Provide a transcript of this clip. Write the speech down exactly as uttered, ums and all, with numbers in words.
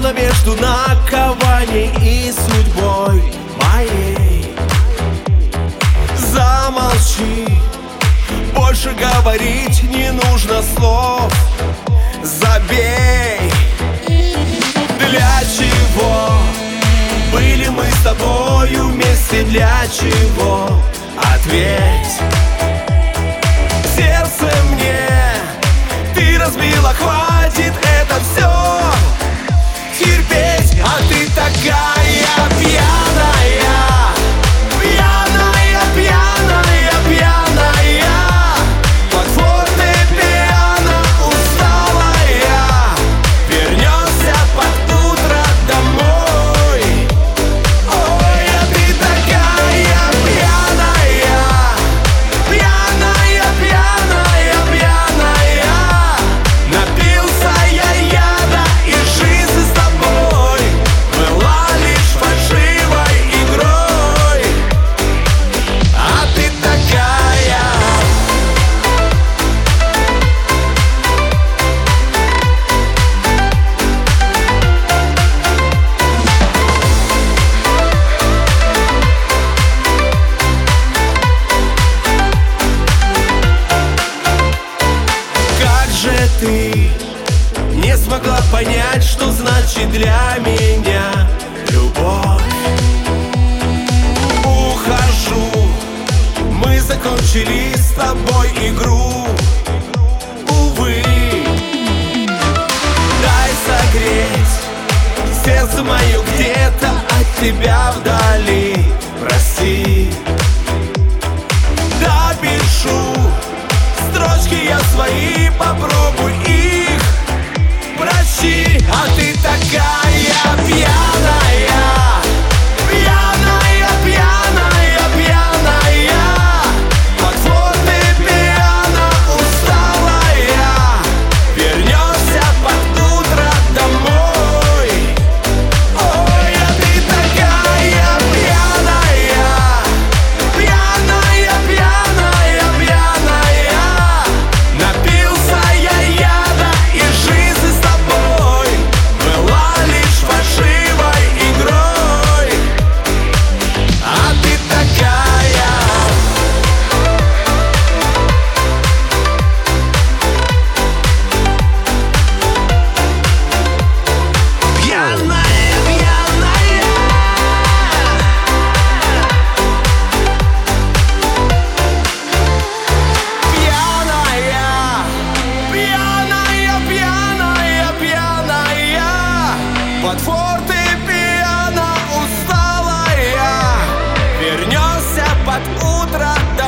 словно между наковальней и судьбой моей. Замолчи, больше говорить не нужно слов. Забей. Для чего были мы с тобою вместе? Для чего? Ответь. Сердце мне ты разбила, хватит это все терпеть. А ты такая пьяная, пьяная, пьяная, пьяная, под фортепиано усталая, вернешься под утро домой. Ой, а ты такая пьяная, пьяная, пьяная, пьяная, напился я яда, и жизнь с тобой была лишь фальшивой игрой. А ты такая. Как же ты не смогла понять, что значит для меня любовь? Ухожу, мы закончили с тобой игру. Увы, дай согреть сердце мое где-то от тебя вдали. Прости, допишу строчки я свои, попробуй их прощи. А ты такая пьяная, пьяная, пьяная, пьяная, под фортепиано усталая, вернешься под утро домой. Ой, а ты такая пьяная, пьяная, пьяная, пьяная, напился я яда, и жизнь с тобой была лишь фальшивой игрой. А ты такая. Пьяная, пьяная, пьяная, пьяная, пьяная, под фортепиано усталая, вернешься под утро